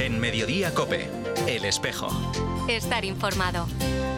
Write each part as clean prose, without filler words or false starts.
En Mediodía COPE, El Espejo. Estar informado.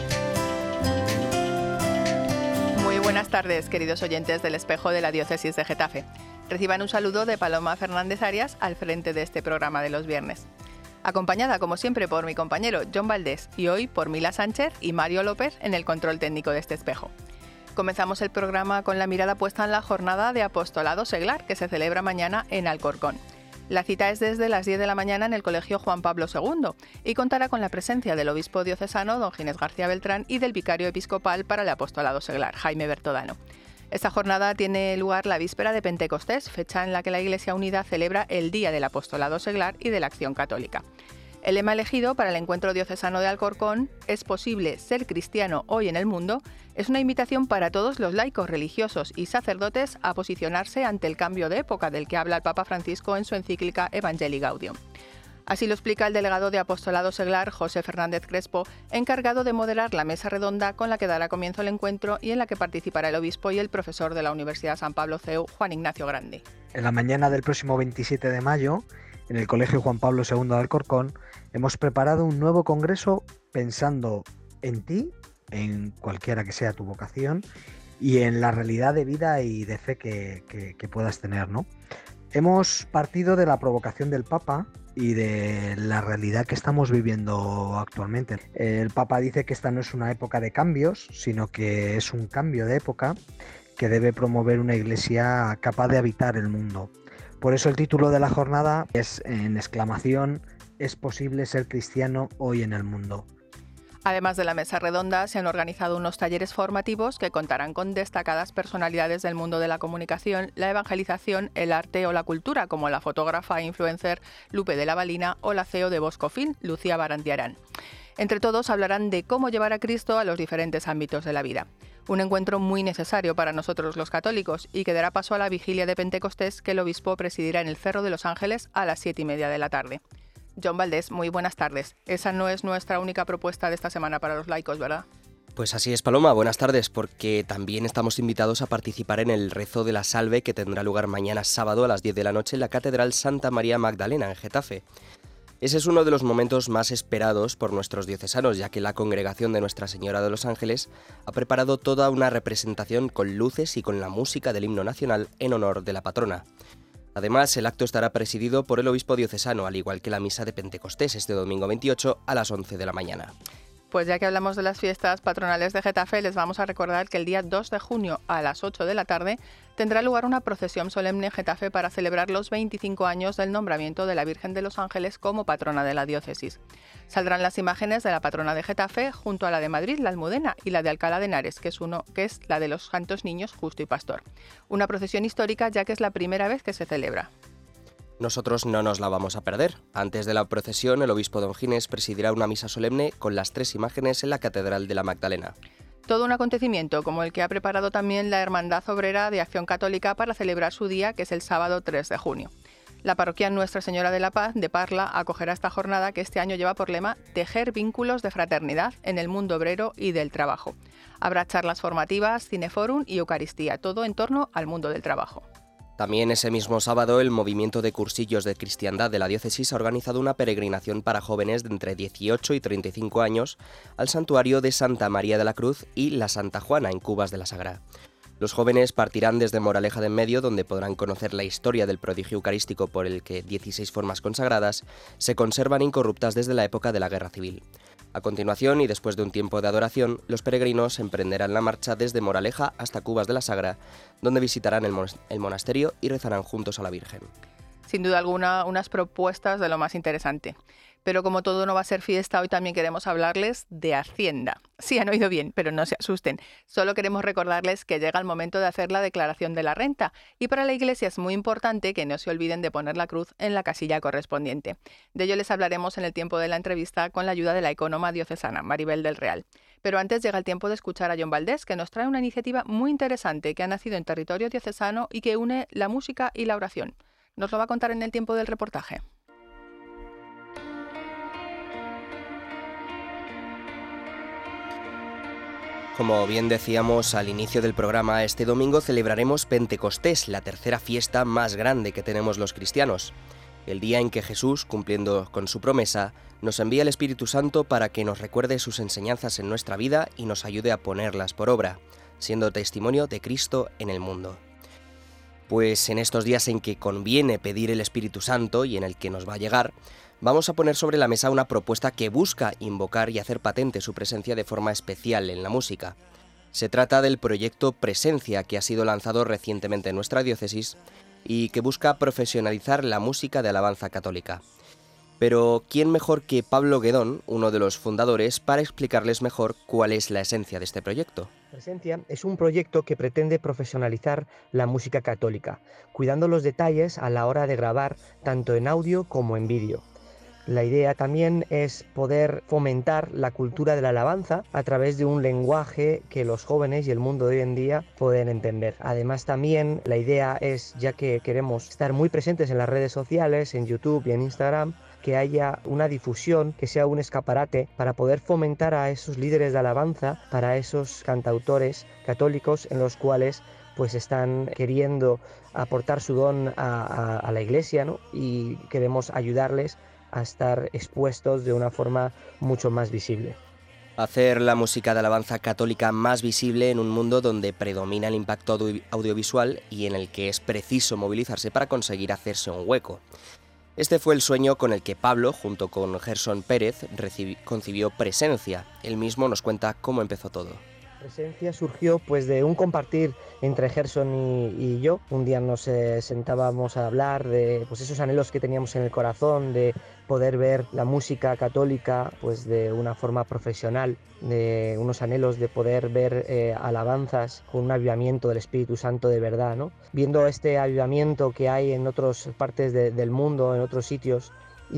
Muy buenas tardes, queridos oyentes del Espejo de la Diócesis de Getafe. Reciban un saludo de Paloma Fernández Arias al frente de este programa de los viernes. Acompañada, como siempre, por mi compañero John Valdés y hoy por Mila Sánchez y Mario López en el control técnico de este espejo. Comenzamos el programa con la mirada puesta en la jornada de Apostolado Seglar, que se celebra mañana en Alcorcón. La cita es desde las 10 de la mañana en el Colegio Juan Pablo II y contará con la presencia del obispo diocesano don Ginés García Beltrán y del vicario episcopal para el Apostolado Seglar, Jaime Bertodano. Esta jornada tiene lugar la víspera de Pentecostés, fecha en la que la Iglesia Unida celebra el Día del Apostolado Seglar y de la Acción Católica. El lema elegido para el encuentro diocesano de Alcorcón, ¿es posible ser cristiano hoy en el mundo?, es una invitación para todos los laicos, religiosos y sacerdotes a posicionarse ante el cambio de época del que habla el Papa Francisco en su encíclica Evangelii Gaudium. Así lo explica el delegado de Apostolado Seglar, José Fernández Crespo, encargado de moderar la mesa redonda con la que dará comienzo el encuentro y en la que participará el obispo y el profesor de la Universidad San Pablo CEU, Juan Ignacio Grande. En la mañana del próximo 27 de mayo, en el Colegio Juan Pablo II de Alcorcón, hemos preparado un nuevo congreso pensando en ti, en cualquiera que sea tu vocación, y en la realidad de vida y de fe que puedas tener, ¿no? Hemos partido de la provocación del Papa y de la realidad que estamos viviendo actualmente. El Papa dice que esta no es una época de cambios, sino que es un cambio de época que debe promover una iglesia capaz de habitar el mundo. Por eso el título de la jornada es en exclamación: ¿es posible ser cristiano hoy en el mundo? Además de la mesa redonda, se han organizado unos talleres formativos que contarán con destacadas personalidades del mundo de la comunicación, la evangelización, el arte o la cultura, como la fotógrafa e influencer Lupe de la Balina o la CEO de Boscofilm, Lucía Barandiarán. Entre todos hablarán de cómo llevar a Cristo a los diferentes ámbitos de la vida. Un encuentro muy necesario para nosotros los católicos y que dará paso a la vigilia de Pentecostés que el obispo presidirá en el Cerro de los Ángeles a las 7:30 de la tarde. John Valdés, muy buenas tardes. Esa no es nuestra única propuesta de esta semana para los laicos, ¿verdad? Pues así es, Paloma, buenas tardes, porque también estamos invitados a participar en el rezo de la Salve que tendrá lugar mañana sábado a las 10 de la noche en la Catedral Santa María Magdalena, en Getafe. Ese es uno de los momentos más esperados por nuestros diocesanos, ya que la Congregación de Nuestra Señora de los Ángeles ha preparado toda una representación con luces y con la música del himno nacional en honor de la patrona. Además, el acto estará presidido por el obispo diocesano, al igual que la misa de Pentecostés este domingo 28 a las 11 de la mañana. Pues ya que hablamos de las fiestas patronales de Getafe, les vamos a recordar que el día 2 de junio a las 8 de la tarde tendrá lugar una procesión solemne en Getafe para celebrar los 25 años del nombramiento de la Virgen de los Ángeles como patrona de la diócesis. Saldrán las imágenes de la patrona de Getafe junto a la de Madrid, la Almudena, y la de Alcalá de Henares, que es la de los Santos Niños Justo y Pastor. Una procesión histórica, ya que es la primera vez que se celebra. Nosotros no nos la vamos a perder. Antes de la procesión, el obispo don Ginés presidirá una misa solemne con las 3 imágenes en la Catedral de la Magdalena. Todo un acontecimiento como el que ha preparado también la Hermandad Obrera de Acción Católica para celebrar su día, que es el sábado 3 de junio. La parroquia Nuestra Señora de la Paz de Parla acogerá esta jornada que este año lleva por lema Tejer vínculos de fraternidad en el mundo obrero y del trabajo. Habrá charlas formativas, cineforum y Eucaristía, todo en torno al mundo del trabajo. También ese mismo sábado, el Movimiento de Cursillos de Cristiandad de la Diócesis ha organizado una peregrinación para jóvenes de entre 18 y 35 años al santuario de Santa María de la Cruz y la Santa Juana en Cubas de la Sagra. Los jóvenes partirán desde Moraleja de Enmedio, donde podrán conocer la historia del prodigio eucarístico por el que 16 formas consagradas se conservan incorruptas desde la época de la Guerra Civil. A continuación, y después de un tiempo de adoración, los peregrinos emprenderán la marcha desde Moraleja hasta Cubas de la Sagra, donde visitarán el monasterio y rezarán juntos a la Virgen. Sin duda alguna, unas propuestas de lo más interesante. Pero como todo no va a ser fiesta, hoy también queremos hablarles de Hacienda. Sí, han oído bien, pero no se asusten. Solo queremos recordarles que llega el momento de hacer la declaración de la renta. Y para la Iglesia es muy importante que no se olviden de poner la cruz en la casilla correspondiente. De ello les hablaremos en el tiempo de la entrevista con la ayuda de la ecónoma diocesana, Maribel del Real. Pero antes llega el tiempo de escuchar a John Valdés, que nos trae una iniciativa muy interesante que ha nacido en territorio diocesano y que une la música y la oración. Nos lo va a contar en el tiempo del reportaje. Como bien decíamos al inicio del programa, este domingo celebraremos Pentecostés, la tercera fiesta más grande que tenemos los cristianos. el día en que Jesús, cumpliendo con su promesa, nos envía el Espíritu Santo para que nos recuerde sus enseñanzas en nuestra vida y nos ayude a ponerlas por obra, siendo testimonio de Cristo en el mundo. Pues en estos días en que conviene pedir el Espíritu Santo y en el que nos va a llegar, vamos a poner sobre la mesa una propuesta que busca invocar y hacer patente su presencia de forma especial en la música. Se trata del proyecto Presencia, que ha sido lanzado recientemente en nuestra diócesis y que busca profesionalizar la música de alabanza católica. Pero ¿quién mejor que Pablo Guedón, uno de los fundadores, para explicarles mejor cuál es la esencia de este proyecto? Presencia es un proyecto que pretende profesionalizar la música católica, cuidando los detalles a la hora de grabar tanto en audio como en vídeo. La idea también es poder fomentar la cultura de la alabanza a través de un lenguaje que los jóvenes y el mundo de hoy en día pueden entender. Además también la idea es, ya que queremos estar muy presentes en las redes sociales, en YouTube y en Instagram, que haya una difusión, que sea un escaparate para poder fomentar a esos líderes de alabanza, para esos cantautores católicos en los cuales pues están queriendo aportar su don a la iglesia, ¿no? Y queremos ayudarles a estar expuestos de una forma mucho más visible. Hacer la música de alabanza católica más visible en un mundo donde predomina el impacto audiovisual y en el que es preciso movilizarse para conseguir hacerse un hueco. Este fue el sueño con el que Pablo, junto con Gerson Pérez, concibió Presencia. Él mismo nos cuenta cómo empezó todo. Presencia surgió pues de un compartir entre Gerson y yo. Un día nos sentábamos a hablar de pues esos anhelos que teníamos en el corazón, de poder ver la música católica pues de una forma profesional, de unos anhelos de poder ver alabanzas con un avivamiento del Espíritu Santo de verdad, ¿no? Viendo este avivamiento que hay en otras partes del mundo, en otros sitios,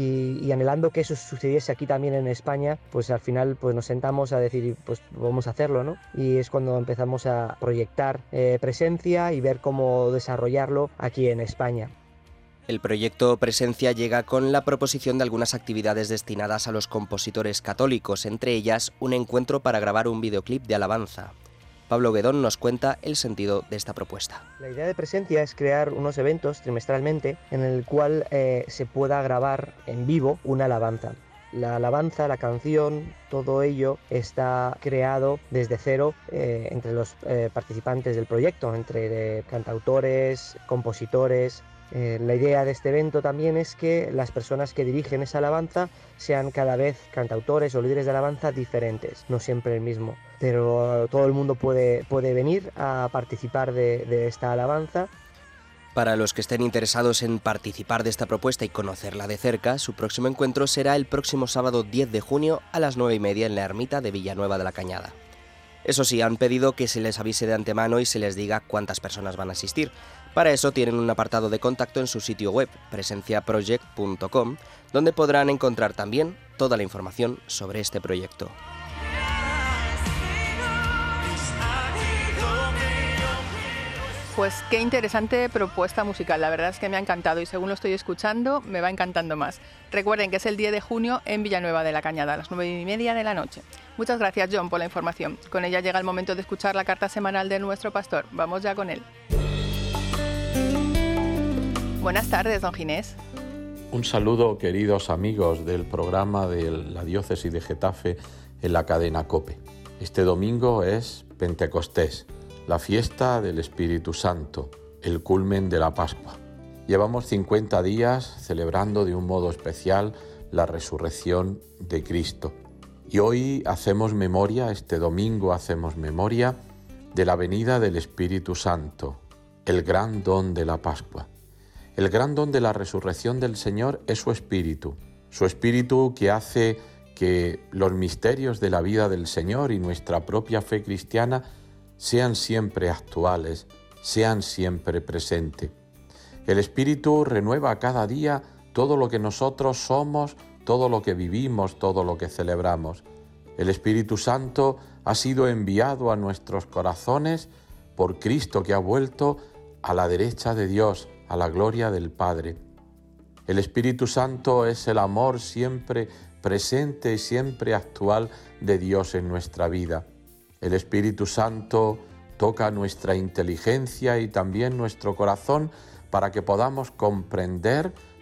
y anhelando que eso sucediese aquí también en España, pues al final pues nos sentamos a decir pues vamos a hacerlo, ¿no? Y es cuando empezamos a proyectar Presencia y ver cómo desarrollarlo aquí en España. El proyecto Presencia llega con la proposición de algunas actividades destinadas a los compositores católicos, entre ellas un encuentro para grabar un videoclip de alabanza. Pablo Guedón nos cuenta el sentido de esta propuesta. La idea de Presencia es crear unos eventos trimestralmente en el cual se pueda grabar en vivo una alabanza. La alabanza, la canción, todo ello está creado desde cero entre los participantes del proyecto, entre cantautores, compositores. La idea de este evento también es que las personas que dirigen esa alabanza sean cada vez cantautores o líderes de alabanza diferentes, no siempre el mismo, pero todo el mundo puede venir a participar de esta alabanza. Para los que estén interesados en participar de esta propuesta y conocerla de cerca, su próximo encuentro será el próximo sábado 10 de junio a las 9:30 en la ermita de Villanueva de la Cañada. Eso sí, han pedido que se les avise de antemano y se les diga cuántas personas van a asistir. Para eso tienen un apartado de contacto en su sitio web, presenciaproject.com, donde podrán encontrar también toda la información sobre este proyecto. Pues qué interesante propuesta musical, la verdad es que me ha encantado y según lo estoy escuchando me va encantando más. Recuerden que es el 10 de junio en Villanueva de la Cañada a las 9:30 de la noche. Muchas gracias, John, por la información. Con ella llega el momento de escuchar la carta semanal de nuestro pastor. Vamos ya con él. Buenas tardes, don Ginés. Un saludo, queridos amigos del programa de la Diócesis de Getafe en la cadena COPE. Este domingo es Pentecostés, la fiesta del Espíritu Santo, el culmen de la Pascua. Llevamos 50 días celebrando de un modo especial la resurrección de Cristo. Y hoy hacemos memoria, este domingo hacemos memoria de la venida del Espíritu Santo, el gran don de la Pascua. El gran don de la resurrección del Señor es su Espíritu que hace que los misterios de la vida del Señor y nuestra propia fe cristiana sean siempre actuales, sean siempre presentes. El Espíritu renueva cada día todo lo que nosotros somos, todo lo que vivimos, todo lo que celebramos. El Espíritu Santo ha sido enviado a nuestros corazones por Cristo, que ha vuelto a la derecha de Dios, a la gloria del Padre. El Espíritu Santo es el amor siempre presente y siempre actual de Dios en nuestra vida. El Espíritu Santo toca nuestra inteligencia y también nuestro corazón para que podamos comprender,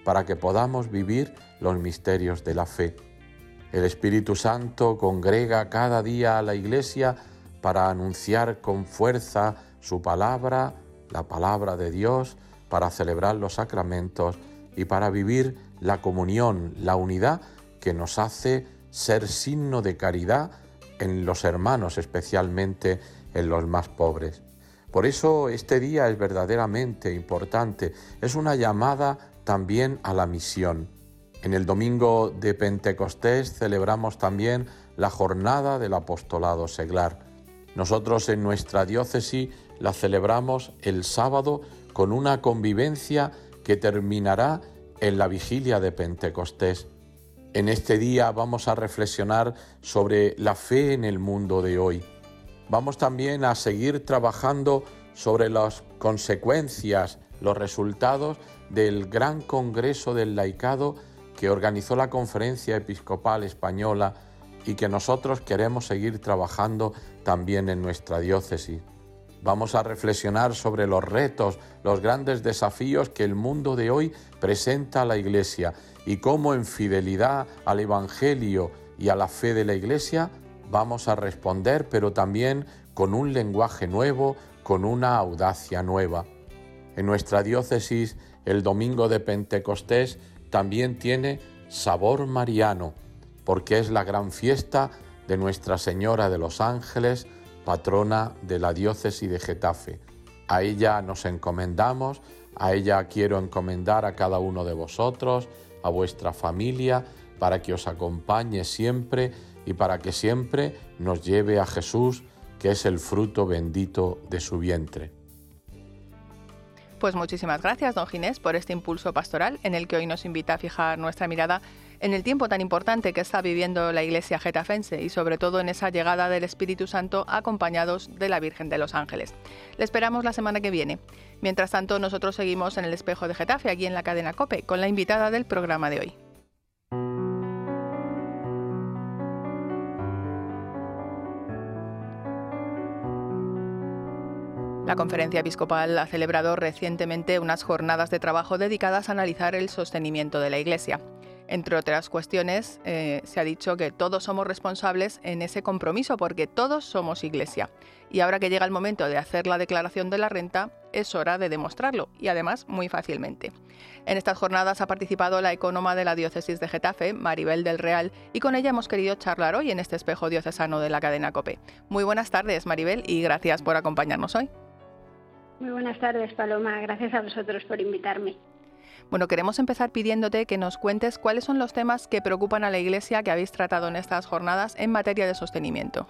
para que podamos vivir los misterios de la fe. El Espíritu Santo congrega cada día a la Iglesia para anunciar con fuerza su palabra, la palabra de Dios, para celebrar los sacramentos y para vivir la comunión, la unidad que nos hace ser signo de caridad en los hermanos, especialmente en los más pobres. Por eso este día es verdaderamente importante, es una llamada también a la misión. En el domingo de Pentecostés celebramos también la jornada del apostolado seglar. Nosotros en nuestra diócesis la celebramos el sábado con una convivencia que terminará en la vigilia de Pentecostés. En este día vamos a reflexionar sobre la fe en el mundo de hoy. Vamos también a seguir trabajando sobre las consecuencias, los resultados del gran Congreso del Laicado que organizó la Conferencia Episcopal Española y que nosotros queremos seguir trabajando también en nuestra diócesis. Vamos a reflexionar sobre los retos, los grandes desafíos que el mundo de hoy presenta a la Iglesia y cómo en fidelidad al Evangelio y a la fe de la Iglesia vamos a responder, pero también con un lenguaje nuevo, con una audacia nueva. En nuestra diócesis, el domingo de Pentecostés también tiene sabor mariano, porque es la gran fiesta de Nuestra Señora de los Ángeles, patrona de la diócesis de Getafe. A ella nos encomendamos, a ella quiero encomendar a cada uno de vosotros, a vuestra familia, para que os acompañe siempre y para que siempre nos lleve a Jesús, que es el fruto bendito de su vientre. Pues muchísimas gracias, don Ginés, por este impulso pastoral en el que hoy nos invita a fijar nuestra mirada en el tiempo tan importante que está viviendo la Iglesia getafense y sobre todo en esa llegada del Espíritu Santo acompañados de la Virgen de los Ángeles. Le esperamos la semana que viene. Mientras tanto, nosotros seguimos en el Espejo de Getafe, aquí en la cadena COPE, con la invitada del programa de hoy. La Conferencia Episcopal ha celebrado recientemente unas jornadas de trabajo dedicadas a analizar el sostenimiento de la Iglesia. Entre otras cuestiones, se ha dicho que todos somos responsables en ese compromiso porque todos somos Iglesia. Y ahora que llega el momento de hacer la declaración de la renta, es hora de demostrarlo y además muy fácilmente. En estas jornadas ha participado la ecónoma de la diócesis de Getafe, Maribel del Real, y con ella hemos querido charlar hoy en este espejo diocesano de la cadena COPE. Muy buenas tardes, Maribel, y gracias por acompañarnos hoy. Muy buenas tardes, Paloma. Gracias a vosotros por invitarme. Bueno, queremos empezar pidiéndote que nos cuentes cuáles son los temas que preocupan a la Iglesia que habéis tratado en estas jornadas en materia de sostenimiento.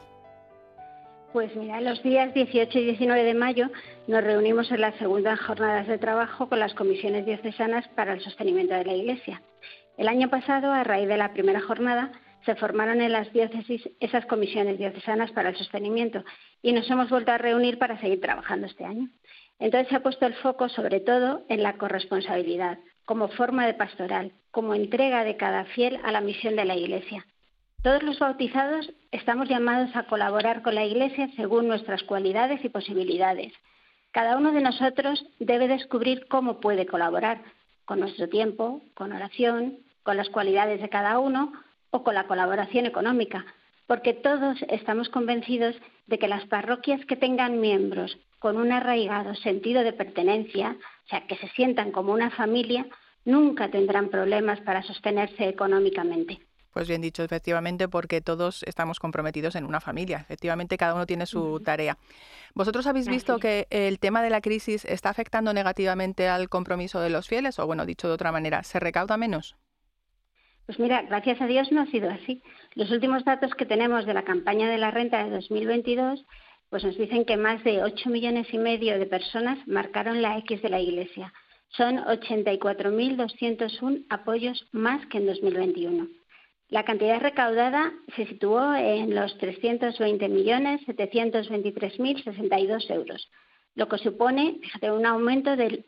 Pues mira, los días 18 y 19 de mayo nos reunimos en las segundas jornadas de trabajo con las comisiones diocesanas para el sostenimiento de la Iglesia. El año pasado, a raíz de la primera jornada, se formaron en las diócesis esas comisiones diocesanas para el sostenimiento y nos hemos vuelto a reunir para seguir trabajando este año. Entonces se ha puesto el foco sobre todo en la corresponsabilidad, como forma de pastoral, como entrega de cada fiel a la misión de la Iglesia. Todos los bautizados estamos llamados a colaborar con la Iglesia según nuestras cualidades y posibilidades. Cada uno de nosotros debe descubrir cómo puede colaborar, con nuestro tiempo, con oración, con las cualidades de cada uno o con la colaboración económica, porque todos estamos convencidos de que las parroquias que tengan miembros con un arraigado sentido de pertenencia, o sea, que se sientan como una familia, nunca tendrán problemas para sostenerse económicamente. Pues bien dicho, efectivamente, porque todos estamos comprometidos en una familia. Efectivamente, cada uno tiene su tarea. ¿Vosotros habéis visto que el tema de la crisis está afectando negativamente al compromiso de los fieles? O, bueno, dicho de otra manera, ¿se recauda menos? Pues mira, gracias a Dios no ha sido así. Los últimos datos que tenemos de la campaña de la renta de 2022 pues nos dicen que más de 8,5 millones de personas marcaron la X de la Iglesia. Son 84.201 apoyos más que en 2021. La cantidad recaudada se situó en los 320.723.062 euros. lo que supone, fíjate, un aumento del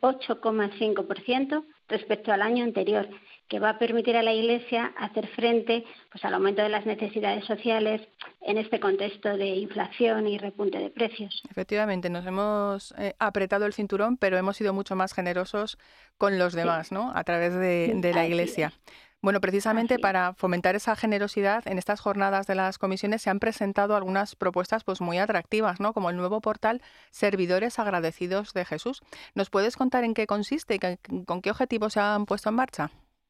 8,5% respecto al año anterior, que va a permitir a la Iglesia hacer frente pues, al aumento de las necesidades sociales en este contexto de inflación y repunte de precios. Efectivamente, nos hemos apretado el cinturón, pero hemos sido mucho más generosos con los demás, ¿no? A través de la Iglesia. Bueno, precisamente para fomentar esa generosidad, en estas jornadas de las comisiones se han presentado algunas propuestas pues muy atractivas, ¿no? Como el nuevo portal Servidores Agradecidos de Jesús. ¿Nos puedes contar en qué consiste y con qué objetivos se han puesto en marcha?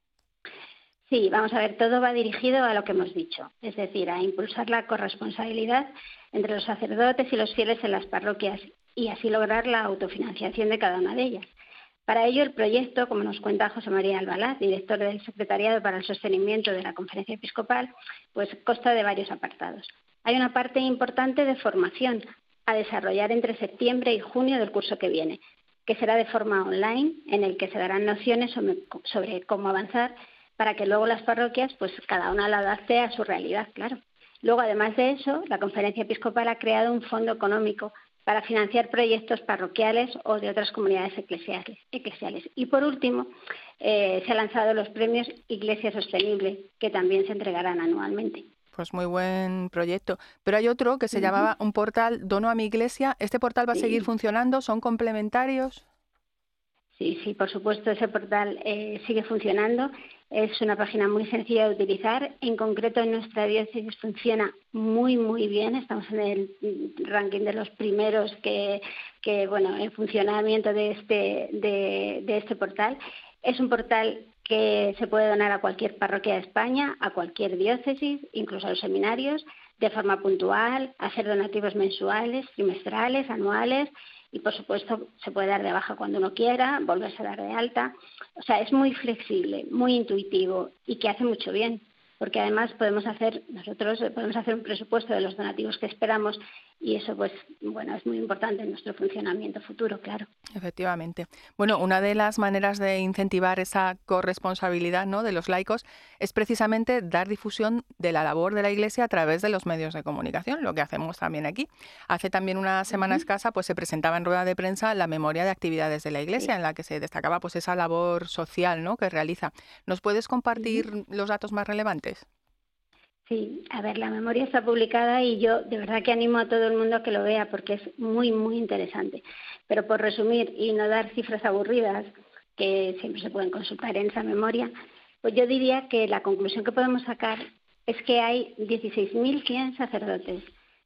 Sí, vamos a ver, todo va dirigido a lo que hemos dicho, es decir, a impulsar la corresponsabilidad entre los sacerdotes y los fieles en las parroquias y así lograr la autofinanciación de cada una de ellas. Para ello, el proyecto, como nos cuenta José María Albalaz, director del Secretariado para el Sostenimiento de la Conferencia Episcopal, pues consta de varios apartados. Hay una parte importante de formación a desarrollar entre septiembre y junio del curso que viene, que será de forma online, en el que se darán nociones sobre cómo avanzar para que luego las parroquias, pues cada una la adapte a su realidad, claro. Luego, además de eso, la Conferencia Episcopal ha creado un fondo económico para financiar proyectos parroquiales o de otras comunidades eclesiales. Y por último, se han lanzado los premios Iglesia Sostenible, que también se entregarán anualmente. Pues muy buen proyecto. Pero hay otro que se llamaba un portal Dono a mi Iglesia. ¿Este portal va a seguir funcionando? ¿Son complementarios? Sí, por supuesto, ese portal sigue funcionando. Es una página muy sencilla de utilizar. En concreto, en nuestra diócesis funciona muy, muy bien. Estamos en el ranking de los primeros en funcionamiento de este portal. Es un portal que se puede donar a cualquier parroquia de España, a cualquier diócesis, incluso a los seminarios, de forma puntual, hacer donativos mensuales, trimestrales, anuales. Y, por supuesto, se puede dar de baja cuando uno quiera, volverse a dar de alta. O sea, es muy flexible, muy intuitivo y que hace mucho bien, porque además nosotros podemos hacer un presupuesto de los donativos que esperamos y eso, pues, bueno, es muy importante en nuestro funcionamiento futuro, claro. Efectivamente. Bueno, una de las maneras de incentivar esa corresponsabilidad, ¿no?, de los laicos es precisamente dar difusión de la labor de la Iglesia a través de los medios de comunicación, lo que hacemos también aquí. Hace también una semana escasa pues se presentaba en rueda de prensa la memoria de actividades de la Iglesia, en la que se destacaba pues esa labor social, ¿no?, que realiza. ¿Nos puedes compartir los datos más relevantes? Sí, a ver, la memoria está publicada y yo de verdad que animo a todo el mundo a que lo vea porque es muy, muy interesante. Pero por resumir y no dar cifras aburridas, que siempre se pueden consultar en esa memoria, pues yo diría que la conclusión que podemos sacar es que hay 16.100 sacerdotes,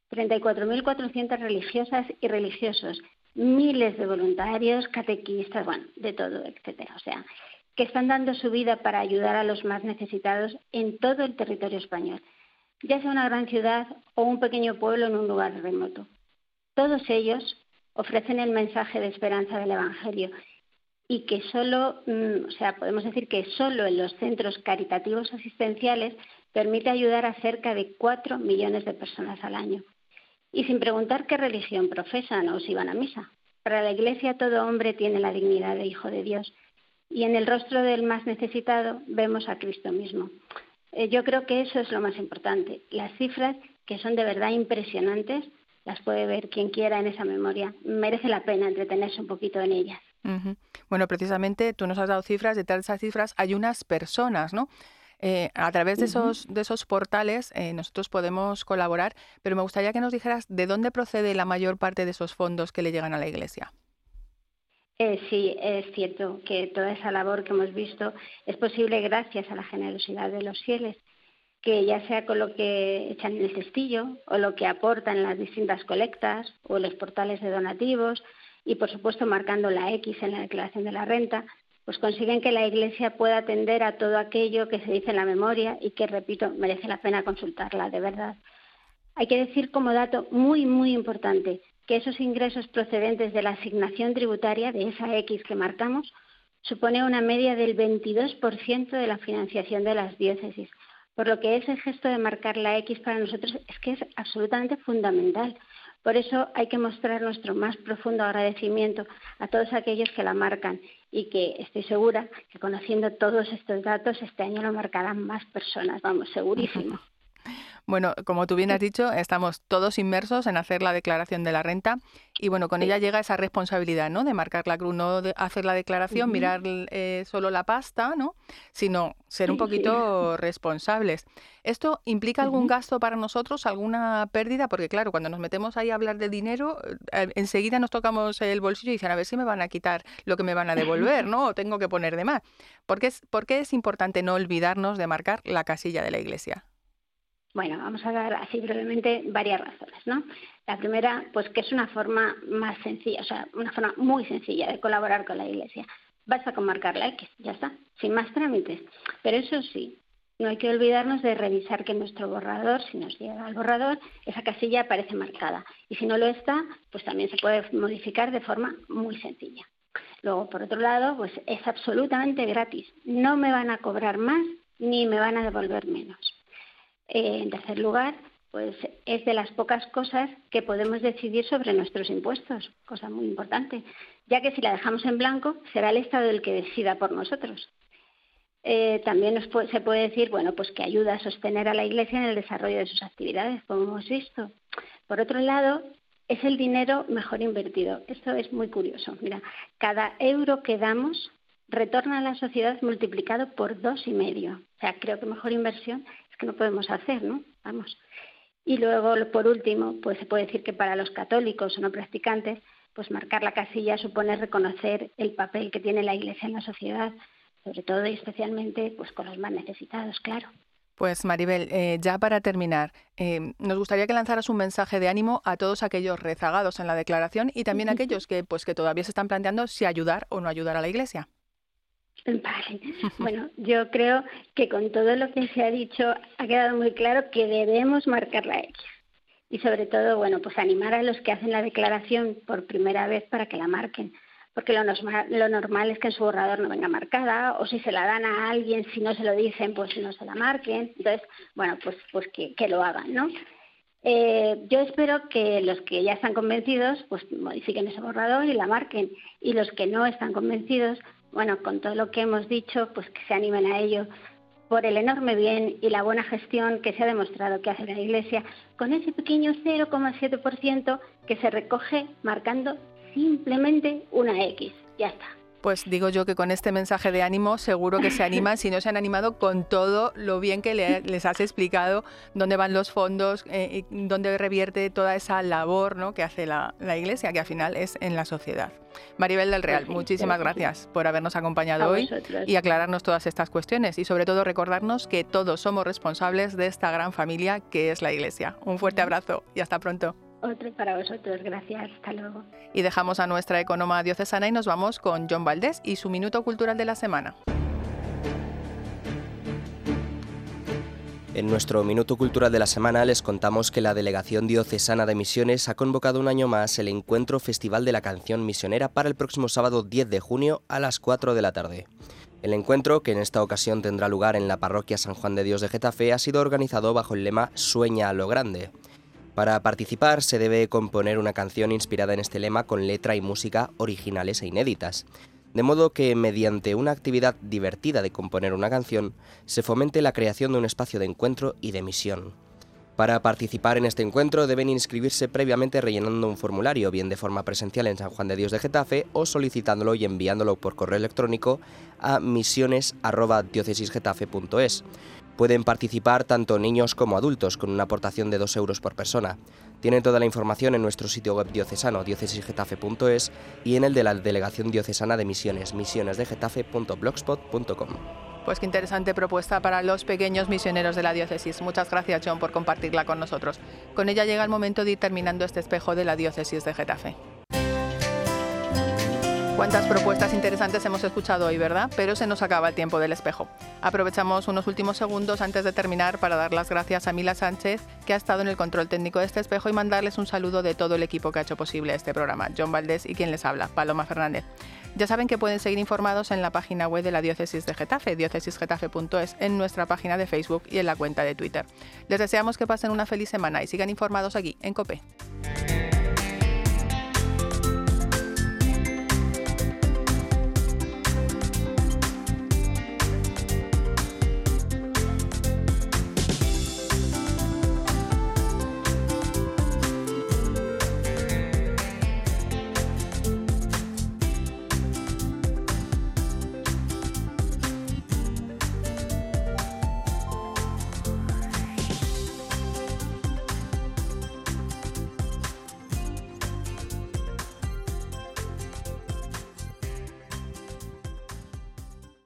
34.400 religiosas y religiosos, miles de voluntarios, catequistas, bueno, de todo, etcétera. O sea, que están dando su vida para ayudar a los más necesitados en todo el territorio español, ya sea una gran ciudad o un pequeño pueblo en un lugar remoto. Todos ellos ofrecen el mensaje de esperanza del Evangelio y que podemos decir que solo en los centros caritativos asistenciales permite ayudar a cerca de 4 millones de personas al año. Y sin preguntar qué religión profesan o si van a misa. Para la Iglesia todo hombre tiene la dignidad de hijo de Dios y en el rostro del más necesitado vemos a Cristo mismo. Yo creo que eso es lo más importante. Las cifras, que son de verdad impresionantes, las puede ver quien quiera en esa memoria. Merece la pena entretenerse un poquito en ellas. Bueno, precisamente tú nos has dado cifras, detrás de esas cifras hay unas personas, ¿no? A través de esos portales nosotros podemos colaborar, pero me gustaría que nos dijeras de dónde procede la mayor parte de esos fondos que le llegan a la Iglesia. Sí, es cierto que toda esa labor que hemos visto es posible gracias a la generosidad de los fieles, que ya sea con lo que echan en el cestillo o lo que aportan en las distintas colectas o en los portales de donativos y, por supuesto, marcando la X en la declaración de la renta, pues consiguen que la Iglesia pueda atender a todo aquello que se dice en la memoria y que, repito, merece la pena consultarla, de verdad. Hay que decir como dato muy, muy importante que esos ingresos procedentes de la asignación tributaria, de esa X que marcamos, supone una media del 22% de la financiación de las diócesis, por lo que ese gesto de marcar la X para nosotros es que es absolutamente fundamental. Por eso hay que mostrar nuestro más profundo agradecimiento a todos aquellos que la marcan y que estoy segura que conociendo todos estos datos este año lo marcarán más personas, vamos, segurísimo. Bueno, como tú bien has dicho, estamos todos inmersos en hacer la declaración de la renta y bueno, con ella llega esa responsabilidad, ¿no? De marcar la cruz, no de hacer la declaración, mirar solo la pasta, ¿no? Sino ser un poquito responsables. ¿Esto implica algún gasto para nosotros, alguna pérdida? Porque claro, cuando nos metemos ahí a hablar de dinero, enseguida nos tocamos el bolsillo y dicen, a ver si me van a quitar lo que me van a devolver, ¿no? O tengo que poner de más. ¿Por qué es importante no olvidarnos de marcar la casilla de la Iglesia? Bueno, vamos a dar así brevemente varias razones, ¿no? La primera, pues que es una forma más sencilla, o sea, una forma muy sencilla de colaborar con la Iglesia. Basta con marcar la X, ya está, sin más trámites. Pero eso sí, no hay que olvidarnos de revisar que nuestro borrador, si nos llega al borrador, esa casilla aparece marcada. Y si no lo está, pues también se puede modificar de forma muy sencilla. Luego, por otro lado, pues es absolutamente gratis. No me van a cobrar más ni me van a devolver menos. En tercer lugar, pues es de las pocas cosas que podemos decidir sobre nuestros impuestos, cosa muy importante, ya que si la dejamos en blanco será el Estado el que decida por nosotros. También se puede decir, bueno, pues que ayuda a sostener a la Iglesia en el desarrollo de sus actividades, como hemos visto. Por otro lado, es el dinero mejor invertido. Esto es muy curioso. Mira, cada euro que damos retorna a la sociedad multiplicado por 2,5. O sea, creo que mejor inversión es que no podemos hacer, ¿no? Vamos. Y luego, por último, pues se puede decir que para los católicos o no practicantes, pues marcar la casilla supone reconocer el papel que tiene la Iglesia en la sociedad, sobre todo y especialmente pues con los más necesitados, claro. Pues Maribel, ya para terminar, nos gustaría que lanzaras un mensaje de ánimo a todos aquellos rezagados en la declaración y también a aquellos que todavía se están planteando si ayudar o no ayudar a la Iglesia. Vale. Bueno, yo creo que con todo lo que se ha dicho ha quedado muy claro que debemos marcar la X. Y sobre todo, bueno, pues animar a los que hacen la declaración por primera vez para que la marquen. Porque lo normal es que en su borrador no venga marcada, o si se la dan a alguien, si no se lo dicen, pues no se la marquen. Entonces, bueno, pues que lo hagan, ¿no? Yo espero que los que ya están convencidos, pues modifiquen ese borrador y la marquen. Y los que no están convencidos, bueno, con todo lo que hemos dicho, pues que se animen a ello por el enorme bien y la buena gestión que se ha demostrado que hace la Iglesia con ese pequeño 0,7% que se recoge marcando simplemente una X. Ya está. Pues digo yo que con este mensaje de ánimo seguro que se animan, si no se han animado con todo lo bien que les has explicado dónde van los fondos, dónde revierte toda esa labor, ¿no?, que hace la Iglesia, que al final es en la sociedad. Maribel del Real, muchísimas gracias por habernos acompañado hoy y aclararnos todas estas cuestiones y sobre todo recordarnos que todos somos responsables de esta gran familia que es la Iglesia. Un fuerte abrazo y hasta pronto. Otro para vosotros, gracias, hasta luego. Y dejamos a nuestra economa diocesana y nos vamos con John Valdés y su Minuto Cultural de la Semana. En nuestro Minuto Cultural de la Semana les contamos que la Delegación Diocesana de Misiones ha convocado un año más el Encuentro Festival de la Canción Misionera para el próximo sábado 10 de junio a las 4 de la tarde. El encuentro, que en esta ocasión tendrá lugar en la parroquia San Juan de Dios de Getafe, ha sido organizado bajo el lema Sueña a lo grande. Para participar se debe componer una canción inspirada en este lema con letra y música originales e inéditas, de modo que mediante una actividad divertida de componer una canción se fomente la creación de un espacio de encuentro y de misión. Para participar en este encuentro deben inscribirse previamente rellenando un formulario, bien de forma presencial en San Juan de Dios de Getafe o solicitándolo y enviándolo por correo electrónico a misiones@diocesisgetafe.es. Pueden participar tanto niños como adultos con una aportación de 2 euros por persona. Tienen toda la información en nuestro sitio web diocesano, diocesisgetafe.es, y en el de la Delegación Diocesana de Misiones, misionesdegetafe.blogspot.com. Pues qué interesante propuesta para los pequeños misioneros de la diócesis. Muchas gracias, John, por compartirla con nosotros. Con ella llega el momento de ir terminando este espejo de la diócesis de Getafe. Cuántas propuestas interesantes hemos escuchado hoy, ¿verdad? Pero se nos acaba el tiempo del espejo. Aprovechamos unos últimos segundos antes de terminar para dar las gracias a Mila Sánchez, que ha estado en el control técnico de este espejo, y mandarles un saludo de todo el equipo que ha hecho posible este programa. John Valdés y quien les habla, Paloma Fernández. Ya saben que pueden seguir informados en la página web de la Diócesis de Getafe, diocesisgetafe.es, en nuestra página de Facebook y en la cuenta de Twitter. Les deseamos que pasen una feliz semana y sigan informados aquí en COPE.